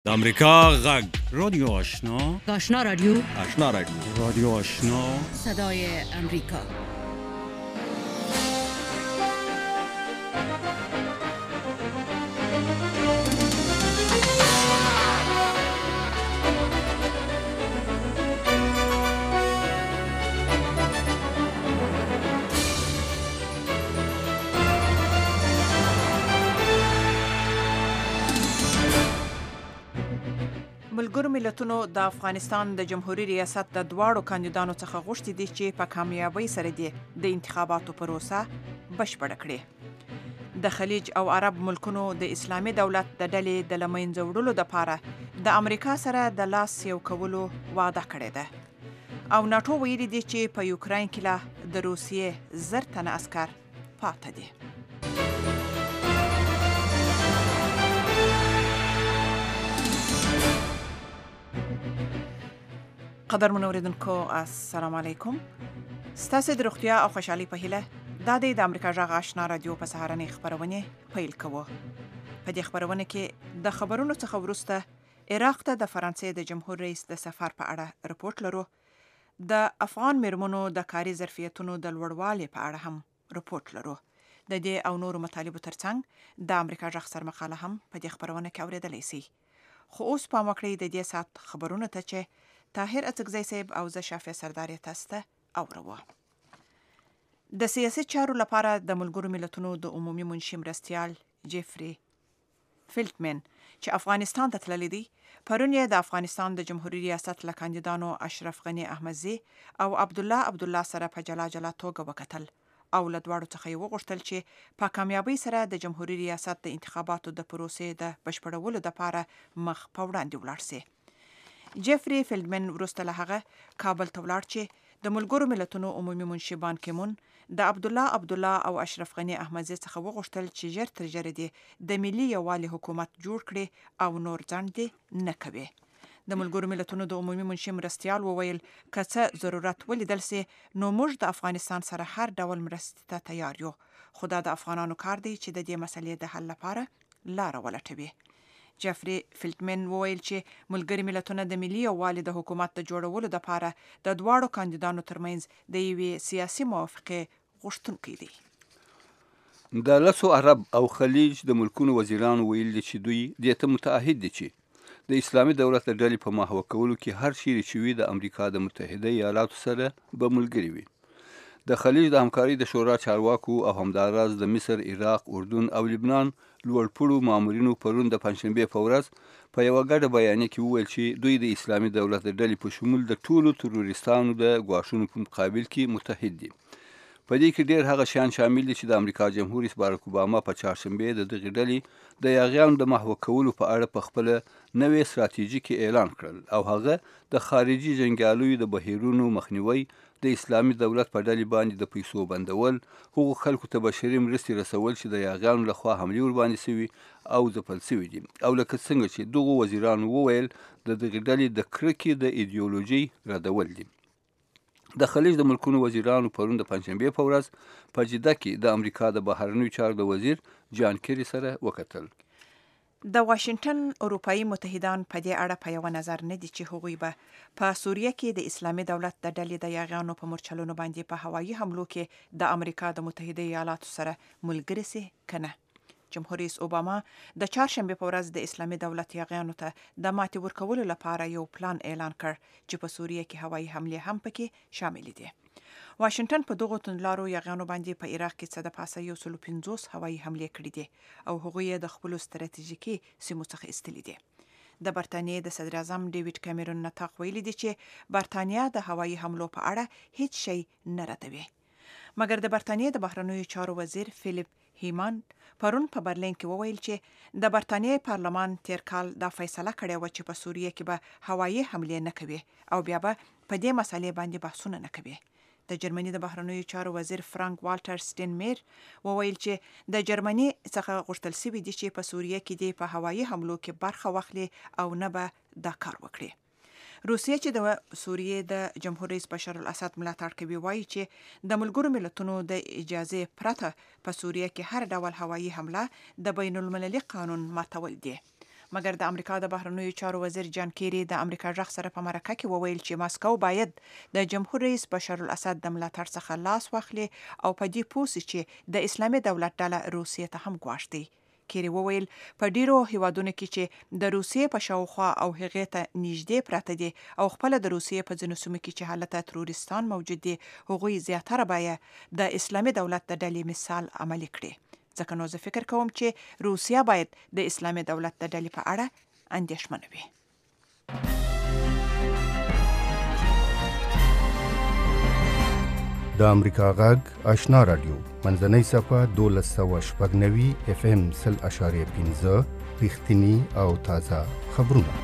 د امریکا غږ رادیو آشنا آشنا رادیو رادیو آشنا صدای امریکا. ملګرو ملتونو د افغانستان د جمهوریت ریاست د دواړو کاندیدانو څخه غوښتي دي چې په کامیابی سره د انتخاباتو پروسه بشپړه کړي. د خلیج او عرب ملکونو د اسلامي دولت د ډلې د لمنځه وړلو لپاره د امریکا سره د لاس یو کولو وعده کړې ده او ناټو ویلي دي چې په یوکراین کې لا د روسیې 1000 تنه عسکر پاتې دي. قدرمن اوریدونکو السلام علیکم. ستاسو د روغتیا او خوشحالي په هیله دا د امریکا غږ آشنا رادیو په سهارنۍ خبرونه پیل کوو. په دې خبرونه کې د خبرونو څخه وروسته عراق ته د فرانسې د جمهور رئیس د سفر په اړه رپورت لرو. د افغان میرمنو د کاري ظرفیتونو د لوړوالي په اړه هم رپورت لرو. د دې او نورو مطالبو ترڅنګ د امریکا غږ سرمقاله هم په دې خبرونه کې اوریدلای شئ. خو اوس پام وکړئ د دې سات خبرونه ته چې طاهر اڅکزی صاحب او زه شافعه سرداري تاسو ته اورو. د سیاسي چارو لپاره د ملګرو ملتونو د عمومي منشي مرستیال جیفری فیلټمن چې افغانستان ته تللی دی، پرون یې د افغانستان د جمهوریت ریاست له کاندیدانو اشرف غنی احمدزی او عبدالله سره په جلا جلا توګه وکتل او له دواړو څخه یې وغوښتل چې په کامیابی سره د جمهوریت ریاست د انتخاباتو د پروسې د بشپړولو لپاره مخ په وړاندې ولاړ شي. جیفری فیلډمن وروسته له هغه کابل ته ولاړ چې د ملګرو ملتونو عمومي منشي بان کیمون د عبدالله او اشرف غنی احمدزی څخه وغوښتل چې ژر تر ژره د ملي یووالي حکومت جوړ کړي او نور ځنډ دې نه کوي. د ملګرو ملتونو د عمومي منشي مرستیال وویل که څه ضرورت ولیدل سي نو موږ د افغانستان سره هر ډول مرستې ته تیار یو، خو دا د افغانانو کار دی چې د دې مسلې د حل لپاره لاره ولټوي. جیفری فیلټمن وویل چې ملګري ملتونه د ملي یووالي د حکومت د جوړولو لپاره د دواړو کاندیدانو ترمنځ د یوې سیاسي موافقې غوښتونکي دي. د لسو عرب او خلیج د ملکونو وزیرانو ویل دي چې دوی دې ته متعهد دي چې د اسلامي دولت د ډلې په محوه کولو کې هر چیرې چې وي د امریکا د متحده ایالاتو سره به ملګري وي. د خلیج د همکارۍ د شورا چارواکو او همداراز د مصر، عراق، اردن او لبنان لوړپوړو مامورینو پرون د پنجشنبې په ورځ په یوه ګډه بیانیه کې وویل چې دوی د اسلامي دولت د ډلې په شمول د ټولو تروریستانو د ګواښونو په مقابل کې متحد دي. په دې کې ډېر هغه شیان شامل دي چې د امریکا جمهور رئیس باراک اوباما په چهارشنبې د دغې ډلې د یاغیانو د محوه کولو په اړه په خپله نوې ستراتیژي کې اعلان کړل او هغه د خارجي جنګیالیو د بهیرونو مخنیوی، د اسلامي دولت په ډلې باندې د پیسو بندول، هغو خلکو ته بشري مرستې رسول چې د یاغیانو لخوا حملې ورباندې شوي او ځپل شوي دي، او لکه څنګه چې دغو وزیرانو وویل د دغې ډلې د کرکې د ایډیولوژۍ ردول دي. د خلیج د ملکونو وزیرانو پرون د پنجشنبې په ورځ په جده کې د امریکا د بهرنیو چارو د وزیر جان کیری سره وکتل. د واشنگټن اروپایي متحدان په دې اړه په یو نظر نه دي چې هغوی به په سوریه کې د اسلامي دولت د ډلې د یاغیانو په مورچلونو باندې په هوایي حملو کې د امریکا د متحده ایالاتو سره ملګري سي کنه. جمهور رئیس اوباما د چهارشنبې په ورځ د اسلامي دولت یاغیانو ته د ماتې ورکولو لپاره یو پلان اعلان کړ چې په سوریه کې هوایي حملې هم پکې شامل دي. واشنگټن په دغو توندلارو یاغیانو باندې په عراق کې څه د پاسه 150 هوایي حملې کړې دي او هغوی یې د خپلو ستراتیژیکي سیمو څخه ایستلي دي. د برتانیې د صدر اعظم ډیوډ کیمرون نطاق ویلي دي چې برتانیا د هوایي حملو په اړه هیڅ شی نه ردوي. مګر د برتانیې د بهرنیو چارو وزیر فیلیپ هیمان پرون په برلین کې وویل چې د برتانیې پارلمان تیر کال دا فیصله کړې و چې په سوریه کې به هوایي حملې نه کوي او بیا به په دې مسلې باندې بحثونه نه کوي. د جرمني د بهرنیو چارو وزیر فرانک والټر سټینمیر وویل چې د جرمني څخه غوښتل شوي دي چې په سوریه کې د په هوایي حملو کې برخه واخلي او نه به دا کار وکړي. روسیه چې د سوریې د جمهور رئیس بشار الاسد ملاتړ کوي وایي چې د ملګرو ملتونو د اجازه پرته په سوریه کې هر ډول هوایي حمله د بین المللي قانون ماتول دي. مګر د امریکا د بهرنیو چارو وزیر جان کیری د امریکا ځخ سره په مرکه کې وویل چې ماسکو باید د جمهور رئیس بشار الاسد د ملاتړ څخه لاس واخلي او په دې پوه چې د اسلامي دولت ډله روسیې ته هم ګواښ دی. کیری وویل په ډیرو هیوادونو کې چې د روسیې په شاوخوا او هغې ته نږدې پراته دي او خپل د روسیې په ځینو سیمو کې چې حالت تروریستان موجود دي هغوی زیاتره باید د اسلامي دولت د ډلې مثال عملي کړي. ځکه نو زه فکر کوم چې روسیا باید د اسلامي دولت د ډلې په اړه اندېښمنه وي. د امریکا غږ آشنا رادیو منځنۍ صفحه 1290 FM 0.5 رښتینی او تازه خبرونه.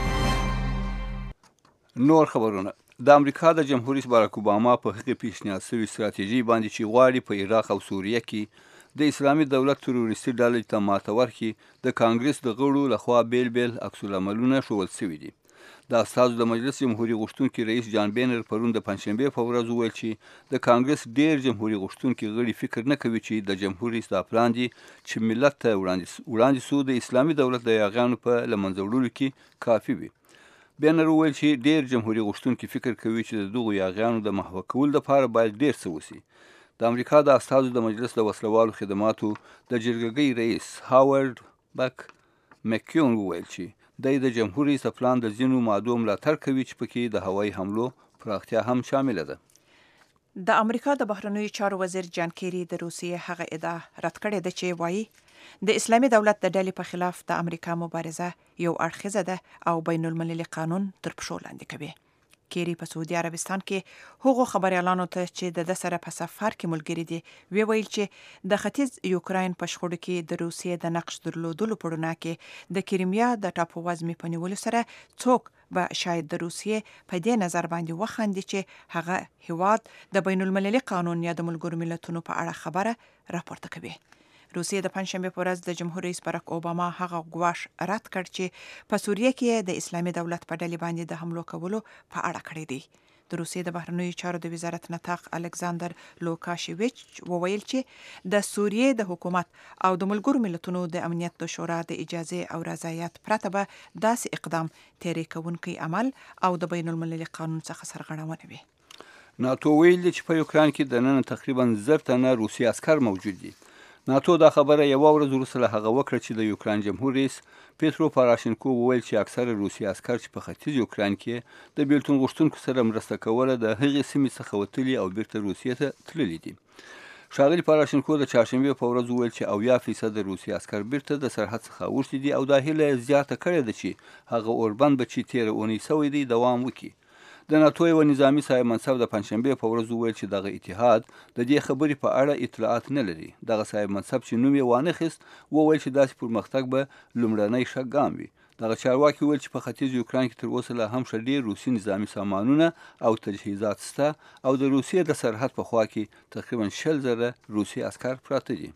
نور خبرونه. د امریکا د جمهور رئیس باراک اوباما په هغې پیشنهاد شوې ستراتیژي باندې چې غواړي په عراق او سوریه کې د اسلامي دولت تروریستي ډلې ته ماته ورکړي د کانګرس د غړو لخوا بیل بیل عکس العملونه ښودل شوي دي. د استازو د مجلس جمهوري غوښتونکي رئیس جان بینر پرون د پنجشنبې په ورځ وویل چې د کانګرس ډیر جمهوري غوښتونکي غړي فکر نه کوي چې د جمهور رئیس دا پلان دي چې ملت ته وړاندې سو د اسلامي دولت د یاغیانو په له منځه وړلو کې کافي وي. بینر وویل چې ډیر جمهوري غوښتونکي فکر کوي چې د دغو یاغیانو د محوه کولو لپاره باید ډیر څه وشي. د امریکا د استازو د مجلس د وسلوالو خدماتو د جرګې رئیس هاورد بک مکیون وویل چې د جمهور رئیس پلان د ځینو مادو ملاتړ کوي چې پکې د هوایي حملو پراختیا هم شامله ده. د امریکا د بهرنیو چارو وزیر جان کیری د روسیې هغه ادعا رد کړې ده چې وایي د اسلامي دولت د ډلې په خلاف د امریکا مبارزه یو اړخیزه ده او بین المللي قانون تر پښو لاندې کوي. کیری په سعودي عربستان کې هغو خبريالانو ته چې د سره په سفر کې ملګری دي ویل چې د ختیځ یوکراین په شخړو کې د روسیې د نقش درلودلو په اړه کې د کریمیا د ټاپو وزمې په نیولو سره څوک به شاید د روسیې په دې نظر باندې وخاندي چې هغه هیواد د بین المللي قانون یا د ملګرو ملتونو په اړه خبره راپورته کوي. روسیې د پنجشنبې په ورځ د جمهور رئیس باراک اوباما هغه ګواښ رد کړ چې په سوریه کې د اسلامي دولت په ډلې باندې د حملو کولو په اړه کړی دی. د روسیې د بهرنیو چارو د وزارت نطاق الکساندر لوکاشویچ وویل چې د سوریې د حکومت او د ملګرو ملتونو د امنیت د شورا د اجازه او رضایت پرته به داسې اقدام تیری کوونکی عمل او د بین المللي قانون څخه سرغړونه وي. ناتو ویل چې په یوکران کې د نن تقریبا 1000 تنه روسي عسكر موجود دي. ناتو دا خبره یو ورځ وروسته له هغه وکړه چې د یوکران جمهور رئیس پیترو پاراشینکو وویل چې اکثره روسي عسكر چې په ختیځ یوکران کې د بیلتون غوښتونکو سره مرسته کوله د هغې سیمې څخه وتلي او بیرته روسیې ته تللي دي. ښاغلي پاراشینکو د چهارشنبې په ورځ وویل چې 80% د روسي عسكر بیرته د سرحد څخه اوښتي دي او دا هیله زیاته کړې ده چې هغه اوربند به چې تېره اونۍ سوی دی دوام وکړي. د ناتو یو نظامي صاحب منصب د پنجشنبې په ورځ وویل چې دغه اتحاد د دې خبرې په اړه اطلاعات نه لري. دغه صاحب منصب چې نوم یې وانخیست وویل چې داسې پرمختګ به لومړنی ښه ګام وي. دغه چارواکي وویل چې په ختیځ یوکران کې تر اوسه لا هم ښه ډېر روسي نظامي سامانونه او تجهیزات شته او د روسیې د سرحد په خوا کې تقریبا 100,000 روسي عسكر پراته دي.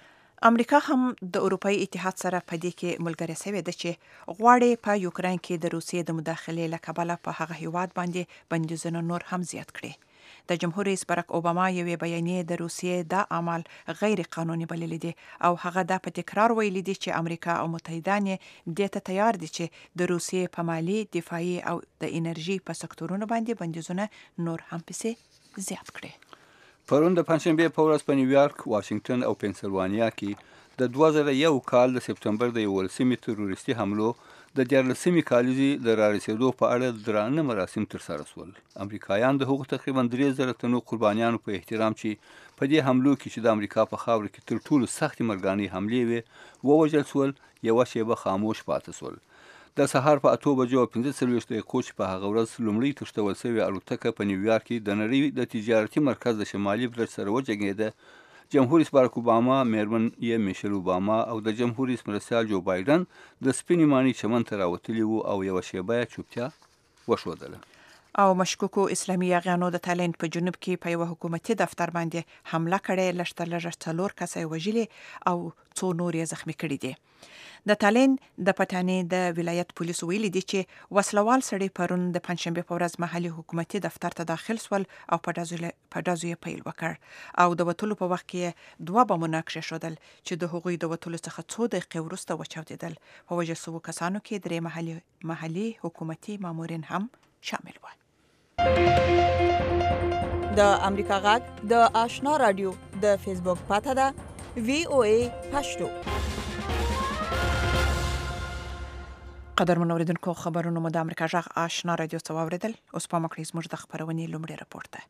امریکا هم د اروپאי اتحاد سره په دې کې ملګری شوې ده چې غواړي په یوکران کې د روسیې د مداخلې له کبله په هغه هیواد باندې بندیزونه نور هم زیات کړي. د جمهور رئیس باراک اوباما یوې بیانیې د روسیې دا عمل غیر قانوني بللی دي او هغه دا په تکرار ویلي دي چې امریکا او متحدان دې ته تیار دي چې د روسیې په مالي، دفاعي او د انرژي په سکتورونو باندې بندیزونه نور هم پسې زیات کړي. پرون د پنجشنبې په ورځ په نیویارک، واشنگټن او پنسلوانیا کې د 2001 کال د سپتمبر د 11مې تروریستي حملو د 14مې کالیزې د رارسېدو په اړه درانه مراسم ترسره شول. امریکایان د هغو تقریبا 3000 تنو قربانیانو په احترام چې په دې حملو کې چې د امریکا په خاوره کې تر ټولو سختې مرګانې حملې وې ووژل شول، یوه شیبه خاموش پاتې شول. د سهار په 8:45 دقیقو چې په هغه ورځ لومړی تښتول شوې الوتکه په نیویارک کې د نړۍ د تجارتي مرکز د شمالي برج سره وجنګېده. جمهور رئیس باراک اوباما، میرمن یې میشل اوباما او د جمهور رئیس مرستیال جو بایدن د سپینې ماڼۍ چمن ته راوتلي وو او یوه شیبه چوپتیا وښودله. او مشکوکو اسلامي یاغیانو د تالند په جنوب کې په یو حکومتي دفتر باندې حمله کړې، لږ 4 کسه وژلي او 2 نور یې زخمی کړي دي. د تالند د پټانې د ولایت پولیس ویلي دي چې وسلوال سړي پرون د پنځشنبه په ورځ محلي حکومتي دفتر ته داخل سول او په ډازو یې پیل وکړ او د وټولو په وخت کې 2 بمونه کښېښودل چې د هغوی د وټولو څخه 2 دقیقې وروسته وچاودېدل. په وژل شوو کسانو کې 3 محلي حکومتي مامورین هم شامل وو. د امریکا غږ د آشنا رادیو د فیسبوک پاته ده VOA پښتو. قدرمن اوریدونکو، خبرونه مو د امریکا غږ آشنا رادیو څخه واوریدل. اوس په مکړی زموږ د خبرونې لومړی راپور ده.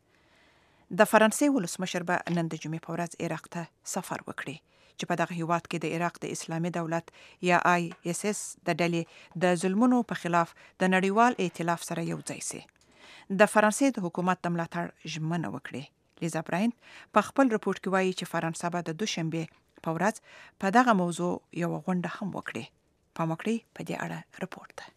د فرانسې ولسمشر به نن د جمعې په ورځ عراق ته سفر وکړي چې په دغه هیواد کې د عراق د اسلامي دولت یا ISIS د ډلې د ظلمونو په خلاف د نړیوال ائتلاف سره یو ځای شي. د فرانسې د حکومت د ملاتړ ژمنه وکړي. لیزا براین په خپل رپورت کې وایي چې فرانسه به د دوشنبه په ورځ په دغه موضوع یو غونډه هم وکړي. په مکړی په دې اړه رپورت ده.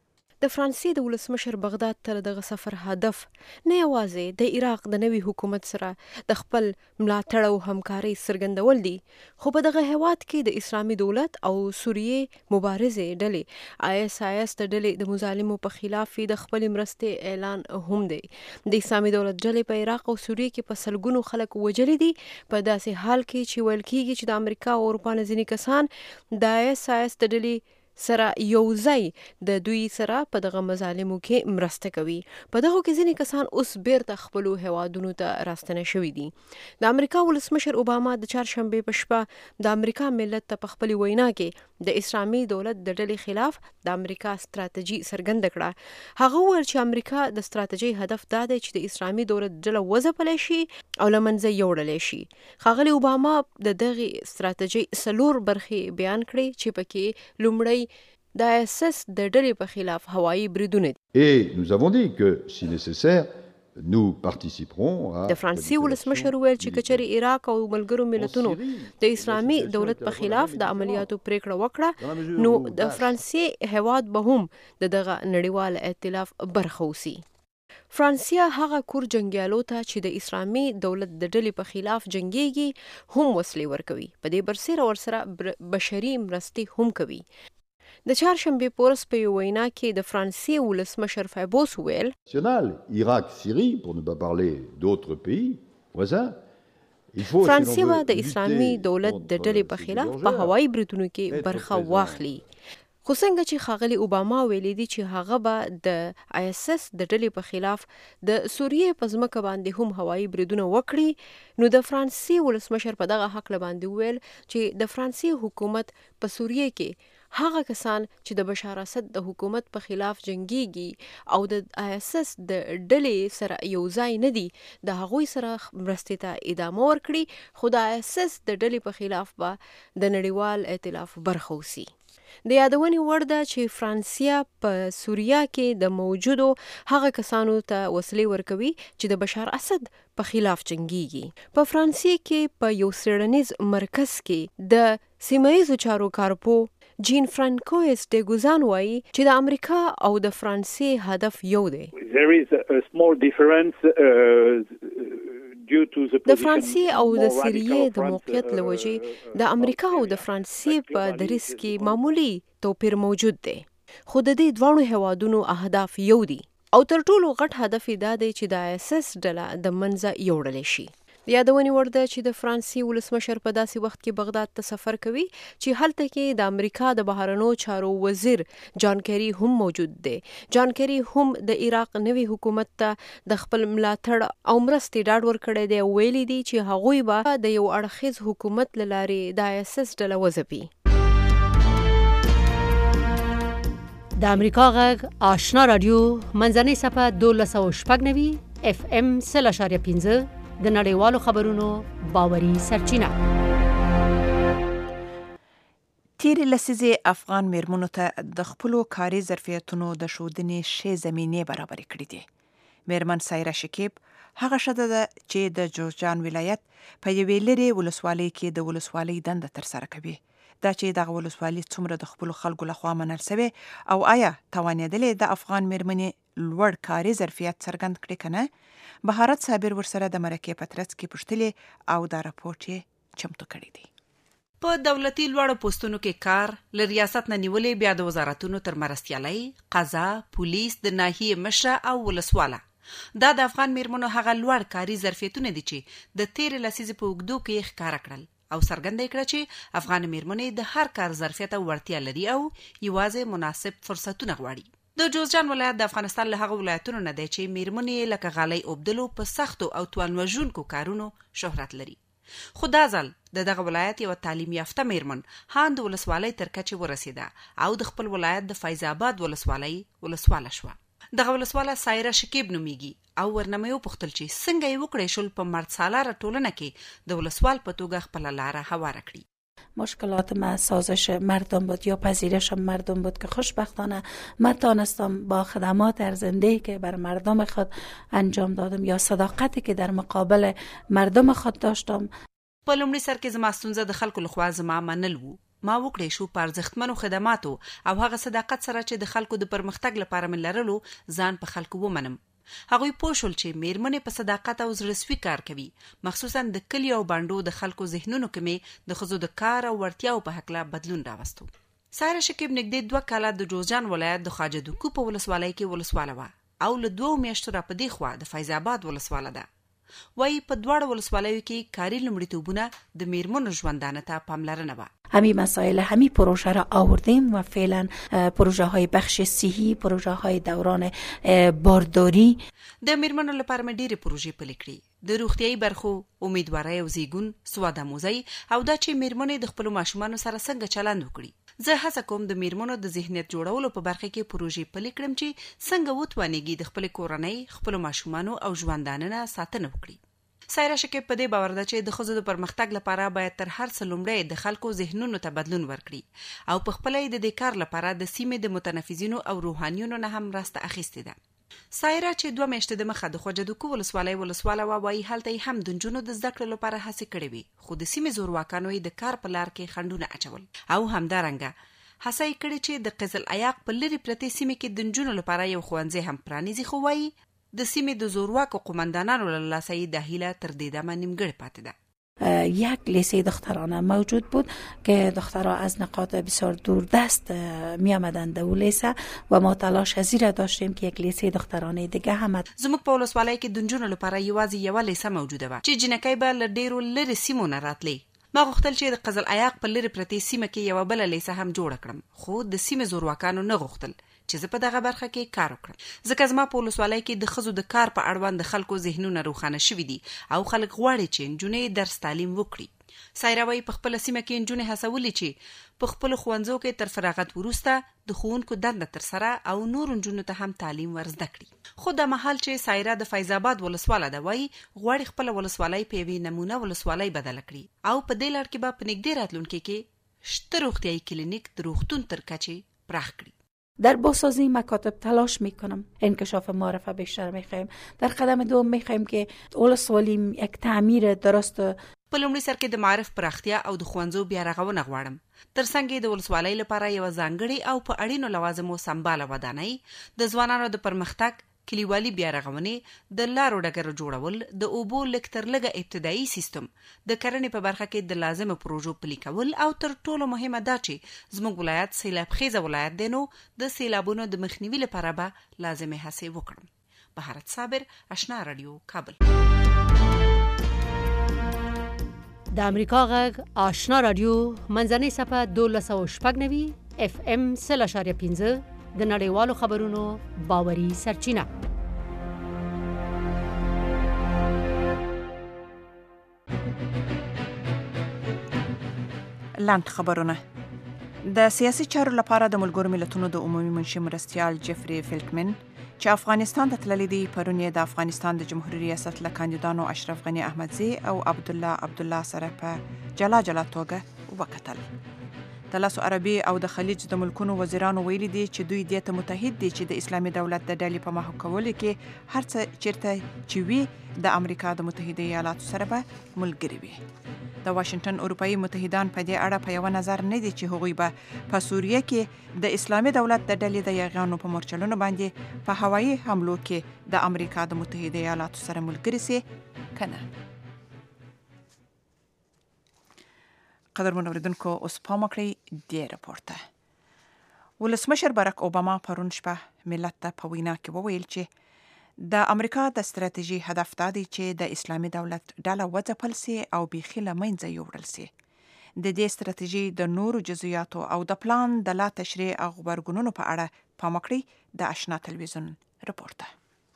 د فرانسې د ولسمشر بغداد ته دغه سفر هدف نه یوازې د عراق د نوي حکومت سره د خپل ملاتړ او همکاري څرګندول دي، خو په دغه هیواد کې د اسلامي دولت او سوریې مبارزې ډلې ISIS د ډلې د مظالمو په خلاف د خپل مرستې اعلان هم دی. د اسلامي دولت ډلې په عراق او سوریې کې په سلګونو خلک وژلي دي، په داسې حال کې چې ویل کېږي چې د امریکا او اروپا نه ځینې کسان د ISIS د ډلې سره یو ځای د دوی سره په دغه مظالمو کې مرسته کوي. په دغه کې ځینې کسان اوس بیرته خپلو هیوادونو ته راستنه شوي دي. د امریکا ولسمشر اوباما د چهارشنبې په شپه د امریکا ملت ته په خپل وینا کې د اسلامي دولت د ډلې خلاف د امریکا ستراتیژي څرګنده کړه. هغه وویل چې امریکا د ستراتیژۍ هدف دا دی چې د اسلامي دولت ډله وځپلی شي او له منځه یوړلی شي. ښاغلي اوباما د دغې ستراتیژۍ 4 برخې بیان کړې چې پکې لومړی د ISIS د ډلې په خلاف هوایي بریدونه دي. Et nous avons dit que si nécessaire nous participerons à د فرانسې ولسمشر ویل چې کچري عراق او ملګرو ملتونو د اسلامي دولت په خلاف د عملیاتو پریکړه وکړه نو د فرانسې هیواد به هم دغه نړیوال ائتلاف برخه وسی. فرانسیا هغه کور جنگیالو ته چې د اسلامي دولت د ډلې په خلاف جنگيږي هم وسلې ورکوي. په دې برسېره ورسره بشري مرستې هم کوي. د چهارشنبې په ورځ په یو وینا کې د فرانسې ولسمشر فیبوس ویل Irak, Syrie, pour ne pas parler d'autres pays voisins, فرانسې به د اسلامي دولت د ډلې په خلاف په هوایي بریدونو کې برخه واخلي. خو څنګه چې ښاغلي اوباما ویلي دي چې هغه به د ISIS د ډلې په خلاف د سوریې په ځمکه باندې هم هوایي بریدونه وکړي، نو د فرانسې ولسمشر په دغه حق باندې ویل چې د فرانسې حکومت په سوریې کې هغه کسان چې د بشار اسد د حکومت په خلاف جنگيږي او د ISIS د ډلې سره یو ځای نه دي، د هغوی سره مرستې ته ادامه ورکړي، خو د ISIS د ډلې په خلاف به د نړیوال ائتلاف برخه وسی. د یادونې وړ ده چې فرانسیا په سوریا کې د موجودو هغه کسانو ته وسلې ورکوي چې د بشار اسد په خلاف جنگيږي. په فرانسې کې په یو څېړنیز مرکز کې د سیمه‌ییزو چارو کارپو جین فرانکویس ډیګوزان وایي چې د امریکا او د فرانسې هدف یو دی. د فرانسې او د سوریې د موقعیت له وجې د امریکا او د فرانسې په دریځ کې معمولی توپیر موجود دی، خو د دې دواړو هیوادونو اهداف یو دي او تر ټولو غټ هدف یې دا دی چې د ISIS ډله د منځه یوړلی شي. د یادونې وړ ده چې د فرانسې ولسمشر په داسې وخت کې بغداد ته سفر کوي چې هلته کې د امریکا د بهرنیو چارو وزیر جان کیری هم موجود دی. جان کیری هم د عراق نوي حکومت ته د خپل ملاتړ او مرستې ډاډ ورکړی دی او ویلي دي چې هغوی به د یو اړخیز حکومت له لارې د ISIS ډله وځپي. د امریکا غږ آشنا رادیو منځنۍ صفحه 1290 FM 0.5 د نړیوالو خبرونو باوري سرچینه. تیرې لسیزې افغان میرمنو ته د خپلو کاري ظرفیتونو د ښودنې ښې زمینې برابرې کړې دي. میرمن سایره شکیب هغه ښځه ده چې د جوزجان ولایت په یوې لرې ولسوالۍ کې د ولسوالۍ دنده ترسره کوي. دا چې دغه ولسوالي څومره د خپلو خلکو لخوا منل سوې او آیا توانېدلې د افغان میرمنې لوړ کاري ظرفیت څرګند کړي کنه بهارت صابر ورسره د مرکې په ترڅ کې پوښتلې او دا راپورټ یې چمتو کړی دی. په دولتي لوړو پوستونو کې کار له ریاست نه نیولې بیا د وزارتونو تر مرستیالۍ، قضا، پولیس، د ناحیې مشره او ولسواله. دا د افغان میرمنو هغه لوړ کاري ظرفیتونه دي چې د تیر لسیزې په اوږدو کې ښکاره کړل او څرګنده کړه چې افغان میرمنې د هر کار ظرفیت او وړتیا لري او یوازې مناسب فرصتونه غواړي. د جوزجان ولایت د افغانستان له هغه ولایتونو نه دی چې میرمنې لکه غالۍ اوبدلو په سختو او توان وژونکو کارونو شهرت لري. خو دا ځل د دغه ولایت یو تعلیم یافته میرمن هاند ولسوالۍ تر کچې ورسېده او د خپل ولایت د فیض آباد ولسوالۍ ولسواله شوه. دغه ولسواله سایره شکیب نومیږي او ورنه مې وپوښتل چې څنګه یې وکړی شول په مردسالاره ټولنه کې د ولسوال په توګه خپله لاره هواره کړي. مشکلات ما سازش مردم بود یا پذیرش مردم بود که خوشبختانه من تانستم با خدمات ارزنده‌ای که بر مردم خود انجام دادم یا صداقتی که در مقابل مردم خود داشتم. په لومړي سر کې زما ستونزه د خلکو لخوا زما منل وو. ما وکړی شو په ارزښتمنو خدماتو او هغه صداقت سره چې د خلکو د پرمختګ لپاره مې لرلو ځان په خلکو ومنم. هغوی پوه شول چې میرمنې په صداقت او زړهسوي کار کوي، مخصوصا د کلي او بانډو د خلکو ذهنونو کې مې د ښځو د کار او وړتیاو په هکله بدلون راوستو. سایره شکیب نږدې 2 کاله د جوزجان ولایت د خواجه دوکو په ولسوالۍ کې ولسواله وه او له 2 میاشتو را په دې خوا د فیض آباد ولسواله ده. وایي په دواړو ولسوالیو کې کاري لومړیتوبونه د میرمنو ژوندانه ته پاملرنه وه. همین مسائل همین پروژه را آوردیم و فعلا پروژه های بخش صحی، پروژه های دوران بارداری. د میرمنو لپاره مې ډېرې پروژې پلي کړي، د روغتیایي برخو، امیدوارۍ او زیږون، سواد آموزۍ او دا چې میرمنې د خپلو ماشومانو سره څنګه چلند وکړي. زه هڅه کوم د میرمنو د ذهنیت جوړولو په برخه کې پروژې پلي کړم چې څنګه وتوانیږي د خپلې کورنۍ، خپلو ماشومانو او ژوندانه نه ساتنه وکړي. سایره شکیب په دې باور ده چې د ښځو د پرمختګ لپاره باید تر هر څه لومړی د خلکو ذهنونو ته بدلون ورکړي او په خپله یې د دې کار لپاره د سیمې د متنفذینو او روحانیونو نه هم مرسته اخیستې ده. سایره چې 2 میاشتې د مخه د خواجه دوکو ولسوالۍ ولسواله وه، وایي هلته یې هم د نجونو د زده کړې لپاره هڅې کړې وي، خو د سیمې زورواکانو یې د کار په لار کې خنډونه اچول او همدارنګه هڅه یې کړې چې د قزل عیاق په لرې پرتې سیمې کې د نجونو لپاره یو ښوونځی هم پرانیزي، خو وایي د سیمې د زورواکو قماندانانو له لاسه یې دا هیله تر دې دمه نیمګړې پاتې ده. یک لیسه دخترانه موجود بود که دخترها از نقاط بسیار دور دست می آمدند در اون لیسه و ما تلاش از این را داشتیم که یک لیسه دخترانه دیگه هم زموږ په ولسوالۍ کې د نجونو لپاره یوازې یوه لیسه موجوده وه چې جنکۍ به له ډېرو لرې سیمو نه راتلې. ما غوښتل چې د قزل عیاق په لرې پرتې سیمه کې یوه بله لیسه هم جوړه کړم، خو د سیمې زورواکانو نه غوښتل چې زه په دغه برخه کې کار وکړم، ځکه زما په ولسوالۍ کې د ښځو د کار په اړوند د خلکو ذهنونه روښانه شوي دي او خلک غواړي چې نجونې درس تعلیم وکړي. سایره وایي په خپله سیمه کې نجونې هڅولي چې په خپلو ښوونځیو کې تر فراغت وروسته د ښوونکو دنده ترسره او نورو نجونو ته هم تعلیم ور زده کړي. خو دا مهال چې سایره د فیض آباد ولسواله ده، وایي غواړي خپله ولسوالۍ په یوې نمونه ولسوالۍ بدله کړي او په دې لړ کې به په نږدې راتلونکي کې شته روغتیایي کلینیک د روغتون تر کچې پراخ کړي. در بازسازی مکاتب تلاش میکنم، انکشاف معرفه بیشتر میخوایم. در قدم دوم میخوایم که ولسوالی یک تعمیر درست په لومړي سر کې د معرف پراختیا او د ښوونځیو بیا رغونه غواړم. ترڅنګ یې د ولسوالۍ لپاره یوه ځانګړې او په اړینو لوازمو سمباله ودانۍ، د ځوانانو د پرمختګ، کلیوالي بیا رغونې، د لارو ډګرو جوړول، د اوبو لږ تر لږه ابتدایي سیستم، د کرنې په برخه کې د لازمو پروژو پلي کول او تر ټولو مهمه دا چې زموږ ولایت سیلاب خیزه ولایت دی، نو د سیلابونو د مخنیوي لپاره به لازمې هڅې وکړم. بهارت صابر، آشنا رادیو، کابل. د امریکا غږ آشنا رادیو منځنۍ صفحه 1290 FM 0.5 د نړیوالو خبرونو باوري سرچینه. لاند خبرونه. د سیاسي چارو لپاره د ملګرو ملتونو د عمومي منشي مرستیال جفري فیلټمن چې افغانستان ته تللی دی، پرون یې د افغانستان د جمهوریت ریاست له کاندیدانو اشرف غني احمدزي او عبدالله سره په جلا توګه وکتل. د لاسو عربي او د خلیج د ملکونو وزیرانو ویلي دي چې دوی دې ته متحد دي چې د اسلامي دولت د ډلې په محو کولو کې هر څه چیرته چې وي د امریکا د متحده ایالاتو سره به ملګري وي. د واشنگټن اروپאי متحدان په دې اړه په یو نظر نه دي چې هغوی به په سوریه کې د اسلامي دولت د ډلې د یاغیانو په مورچلونو باندې په هوایي حملو کې د امریکا د متحده ایالاتو سره ملګري سي کنه. قدرمن اوریدونکو اوس پام وکړئ دې راپورته. ولسمشر باراک اوباما پرون شپه ملت ته په وینا کې وویل چې د امریکا د ستراتیژي هدف دا دی چې د اسلامي دولت ډله وځپل سي او بیخي له منځه یوړل سي. د دې ستراتیژي د نورو جزئیاتو او د پلان د لا تشریع او غبرګونونو په اړه پام وکړئ د آشنا تلویزیون راپورته.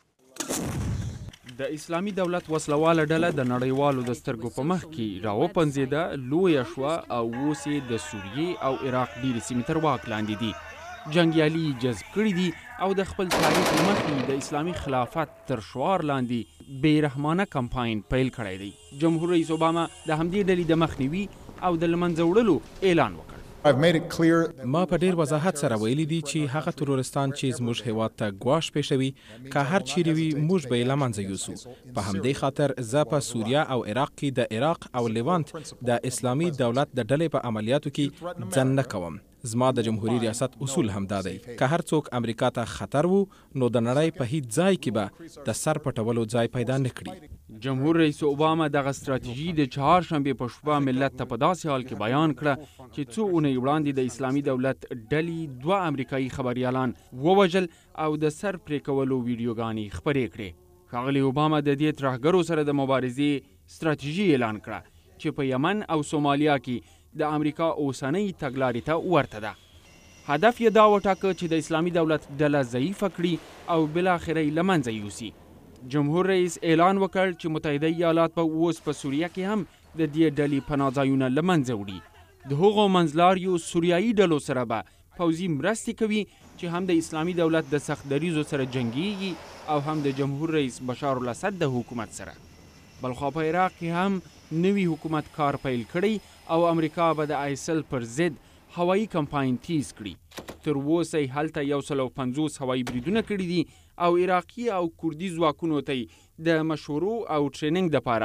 د اسلامي دولت وسلواله ډله د نړیوالو د سترګو په مخ کې راوپنځېده، لویه شوه او اوس یې د سوریې او عراق ډېرې سیمې تر واک لاندې دي. جنګیالي جذب کړي دي او د خپل تاریخ له مخې د اسلامي خلافت تر شعار لاندې بې رحمانه کمپاین پیل کړی دی. جمهور رئیس اوباما د همدې ډلې د مخنیوي او د له منځه وړلو اعلان وکړ. ما په ډیر وضاحت سره ویلي دي چې هغه ترورستان چې زموږ هیواد ته ګواښ پېښوي که هر چیرې وي موږ به یې له منځه یوسو. په همدې خاطر زه په سوریه او عراق کې د عراق او لیوانت د اسلامي دولت د ډلې په عملیاتو کې ځن نه کوم. زما د جمهوریت ریاست اصول همدا دی که هر څوک امریکا ته خطر وو نو د نړۍ په هیڅ ځای کې به د سر پټولو ځای پیدا نه کړي. جمهور رئیس اوباما دغه ستراتیژي د چهارشنبې په شپه ملت ته په داسې حال کې بیان کړه چې څو اونۍ وړاندې د اسلامي دولت ډلې 2 امریکایي خبریالان ووژل او د سر پرې کولو ویډیوګانې خپرې کړې. ښاغلي اوباما د دې ترهګرو سره د مبارزې ستراتیژي اعلان کړه چې په یمن او سومالیا کې د امریکا اوسنۍ تګلارې ته ورته ده. هدف یې دا وټاکه چې د اسلامي دولت ډله ضعیفه کړي او بالاخره یې له منځه یوسي. جمهور رئیس اعلان وکړ چې متحده ایالات به اوس په سوریه کې هم د دې ډلې پناه ځایونه له منځه وړي. د هغو منځلاریو سوریایي ډلو سره به پوځي مرستې کوي چې هم د اسلامي دولت د سخت دریزو سره جنګیږي او هم د جمهور رئیس بشار الاسد د حکومت سره. بلخوا په عراق کې هم نوی حکومت کار پیل کړی او امریکا به د آیسل پر ضد هوایي کمپاین تیز کړي. تر اوسه یې هلته 150 هوایي بریدونه کړي دي او عراقي او کردي ځواکونو ته د مشورو او ټریننګ دپاره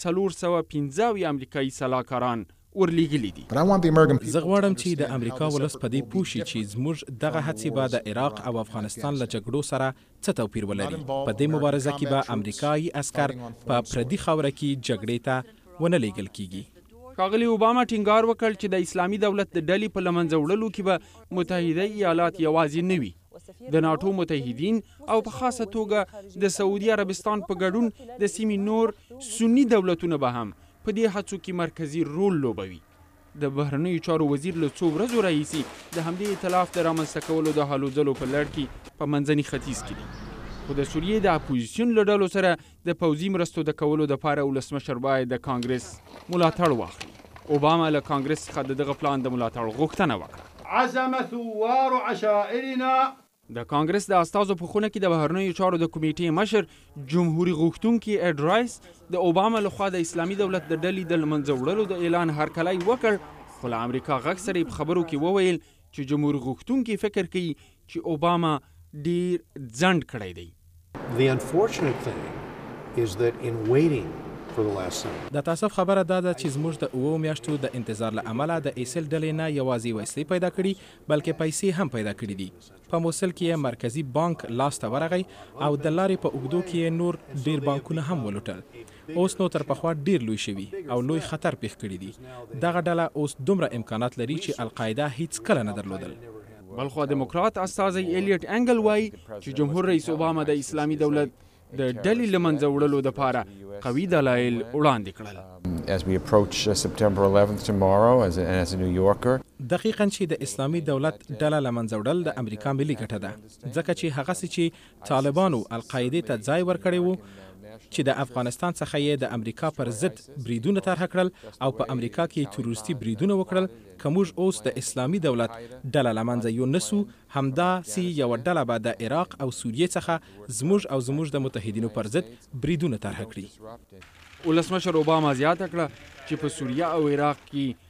415 امریکایي سلاکاران ورلیږلي دي. زه غواړم چې د امریکا ولس په دې پوه شي چې زموږ دغه هڅې به د عراق او افغانستان له جګړو سره څه توپیر ولري. په دې مبارزه کې به امریکایي عسکر په پردي خاوره کې جګړې ته ونه لیږل کیږي. ښاغلي اوباما ټینګار وکړ چې د اسلامي دولت د ډلې په له منځه وړلو کې به متحده ایالات یوازې نه وي. د ناټو متحدین او په خاصه توګه د سعودي عربستان په ګډون د سیمې نور سني دولتونه به هم په دې هڅو کې مرکزي رول لوبوي. د بهرنیو چارو وزیر له څو ورځو راهیسې د همدې ائتلاف د رامنځته کولو د هلو ځلو په لړ کې په منځني ختیځ کې دي. خو د سوریې د اپوزیسیون له ډلو سره د پوځي مرستو د کولو دپاره ولسمشر باید د کانګرس ملاتړ واخلي. اوباما له کانګرس څخه د دغه پلان د ملاتړ غوښتنه وکړه. عزم ثوار عشائرنا. د کانګرس د استازو په خونه کې د بهرنیو چارو د کمیټې مشر جمهوریت غوښتونکي اډ رایس د اوباما لخوا د اسلامي دولت د ډلې د له منځه وړلو د اعلان هرکلی وکړ، خو له امریکا غږ سره په خبرو کې وویل چې جمهوریت غوښتونکي فکر کوي چې اوباما ډیر ځنډ کړی دی. The unfortunate thing is that in waiting for the last summer. د تاسف خبره دا ده چې زموږ د 9 میاشتو د انتظار له امله د ایسل ډلې نه یوازې وسلې پیدا کړي بلکې پیسې هم پیدا کړي دي. په موسل کې مرکزی بانک لاس ته ورغی او د لارې په اوږدو کې نور ډیر بانکونه هم ولوټل. اوس نو تر پخوا ډیر لوی شوي او لوی خطر پیښ کړي دي. دغه ډله اوس دومره امکانات لري چې القاعده هیڅ کله نه درلودل. بلخوا دموکرات استازی الیټ انګل وایي چې جمهور رئیس اوباما د اسلامي دولت د ډلې له منځه وړلو دپاره قوي دلایل وړاندې کړل. As we approach September 11th tomorrow as a New Yorker. دقیقاً چې د اسلامي دولت ډله له منځه وړل د امریکا ملي ګټه ده، ځکه چې هغه څه چې طالبانو القاعدې ته ځای ورکړی وو چې د افغانستان څخه یې د امریکا پر ضد بریدونه طرح کړل او په امریکا کې تروریستي بریدونه وکړل. که موږ اوس د اسلامي دولت ډله له منځه یو نسو، همداسې یوه ډله به د عراق او سوریې څخه زموږ د متحدینو پر ضد بریدونه طرح کړي. ولسمشر اوباما زیاته کړه چې په سوریه او عراق کې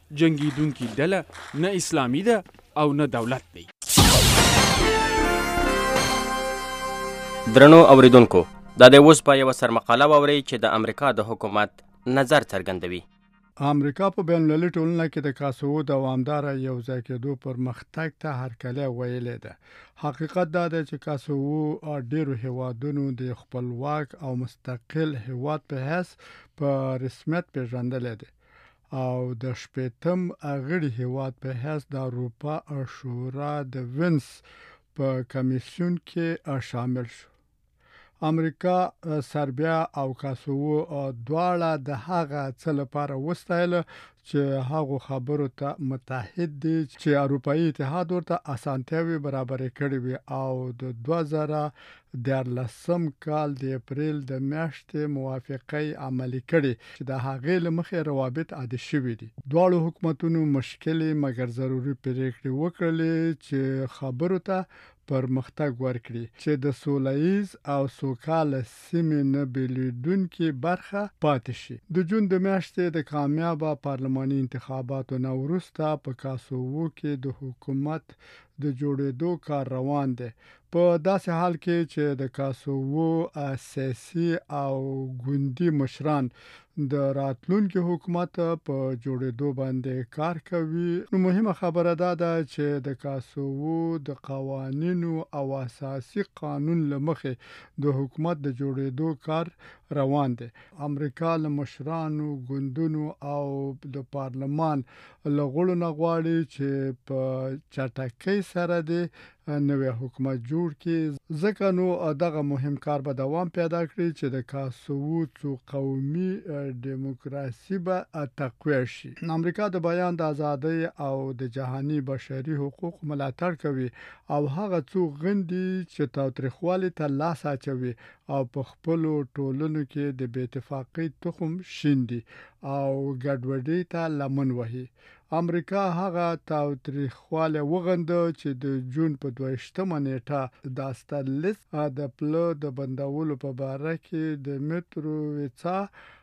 جنگیدونکي ډله نه اسلامي ده او نه دولت دی. درنو اوریدونکو، دا د اوس په یوه سرمقاله واورئ چې د امریکا د حکومت نظر څرګندوي. امریکا په بین المللي ټولنه کې د کاسوو دوامداره یو ځای کېدو پرمختګ ته هرکلی ویلی ده. حقیقت دا دی چې کاسوو ډېرو هیوادونو د خپلواک او مستقل هیواد په حیث په رسمیت پیژندلی دی او د 80م غړي هیواد په حیث د اروپا شورا د وینس په کمیسیون کې شامل شو. امریکا، سربیا او کاسوو دواړه د هغه څه لپاره وستایله چې هغو خبرو ته متحد دي چې اروپایي اتحاد ورته اسانتیاوي برابرې کړې وي او د 2014 کال د اپریل د میاشتې موافقه عملي کړي چې د هغې له مخې روابط عادي شوي دي. دواړو حکومتونو مشکلې مګر ضروري پریکړې وکړلې چې خبرو ته پرمختګ ورکړي چې د سولهییز او سوکاله سیمې نه بیلیدونکې برخه پاتې شي. د جون د میاشتې د کامیابه پارلماني انتخاباتو نه وروسته په کاسوو کې د حکومت د جوړېدو کار روان دی، په داسې حال کې چې د کاسوو سیاسي او ګوندي مشران د راتلونکي حکومت په جوړېدو باندې کار کوي. نو مهمه خبره دا ده چې د کاسوو د قوانینو او اساسي قانون له مخې د حکومت د جوړېدو کار روان دی. امریکا له مشرانو، ګوندونو او د پارلمان له غړو نه غواړي چې په چټکۍ سره د نوې حکومت جوړ کړي، ځکه نو دغه مهم کار به دوام پیدا کړي چې د کاسوو څو قومي دیموکراسي به تقویه شي. امریکا د بیان د ازادۍ او د جهاني بشري حقوق ملاتړ کوي او هغه څو غندي چې تاوتریخوالي ته لاس اچوي او په خپلو ټولنو کې د بې اتفاقۍ تخم شیندي او ګډوډۍ ته لمن وهي. امریکا هغه تاوتریخوالی وغنده چې د جون په 22 نیټه د استرلس د پله د بندولو په باره کې د متروویڅا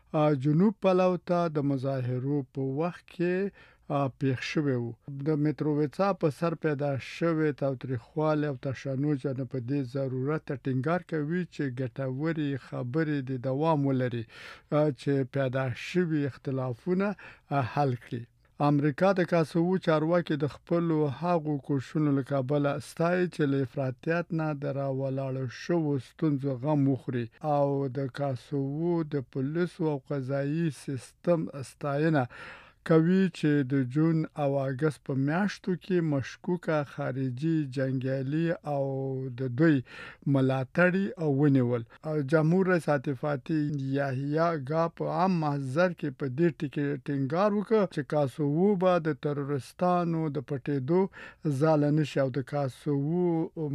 جنوب پلو ته د مظاهرو په وخت کې پیښ شوی و. د متروویڅا په سر پیدا شوی تاوتریخوالی او تشنج نه په دې ضرورت ټینګار کوي چې ګټوري خبرې د دوام ولري چې پیدا شوی اختلافونه حل کړي. امریکا د کاسوو چارواکي د خپل هغو کوششونو له کبله ستایي چې له افراطیت نه د راولاړو شوو ستونزو غم وخوري او د کاسوو د پولیسو او قضایي سیستم ستاینه کوي چې د جون او اګست په میاشتو کې مشکوکه خارجي جنګیالي او د دوی ملاتړي او ونیول. جمهور رئیس عاطفاتي یحیی گا په عام محضر کې په دې ټکي ټینګار وکړ چې کاسوو به د ترورستانو د پټېدو ځاله نشي او د کاسوو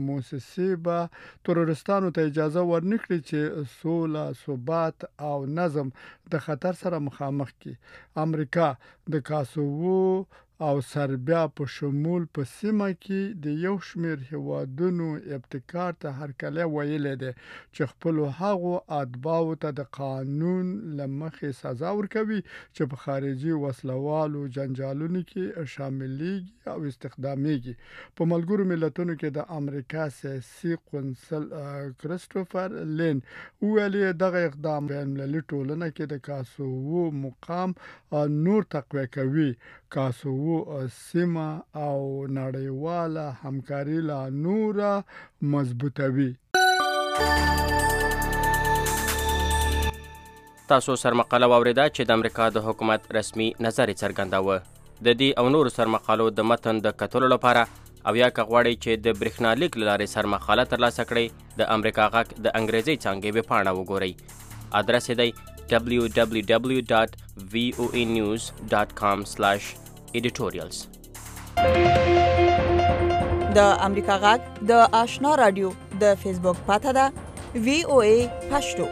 موسسې به ترورستانو ته اجازه ورنکړي چې سوله، ثبات او نظم د خطر سره مخامخ کړي. امریکا د کاسوو او سربیا په شمول په سیمه کې د یو شمیر هیوادونو ابتکار ته هرکلی ویلی دی چې خپل هغو اتباعو ته د قانون له مخې سزا ورکوي چې په خارجي وسلوالو جنجالونو کې شاملیږي او استخدامیږي. په ملګرو ملتونو کې د امریکا سیاسي قونسل کریسټوفر لین ویلي دغه اقدام بین المللي ټولنه کې د کاسوو مقام نور تقویه کوي. کاسوو سیمه او نړیواله همکاري لا نوره مضبوطوي. تاسو سرمقاله واوریده چې د امریکا د حکومت رسمي نظر څرګنداوه. د دې او نورو سرمقالو د متن د کتلو لپاره او یا که غواړئ چې د برېښنالیک له لارې سرمقاله ترلاسه کړئ د امریکا غږ د انګریزي څانګې ویبپاڼه وګورئ. ادرس یې دی www.voanews.com/editorials. د امریکا غږ د آشنا رادیو د فیسبوک پاته ده VOA پښتو.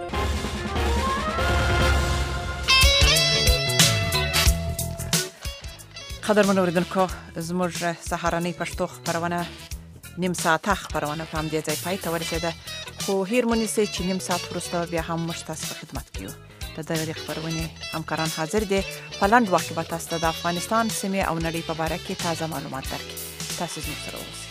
قدرمن اوریدونکو، زموږ سهارنۍ پښتو خبرونه نیم ساعته خبرونه په همدې ځای پای ته ورسېده، خو هیر مو نیسئ چې نیم ساعت وروسته بیا هم موږ ستاسو په خدمت کې یو. د دغه خبرونه همکاران حاضر دي. په لاندې وخت کې به تاسو ته د افغانستان سیمه او نړۍ په اړه کې تازه معلومات درکړي. تاسو زموږ سره اوسئ.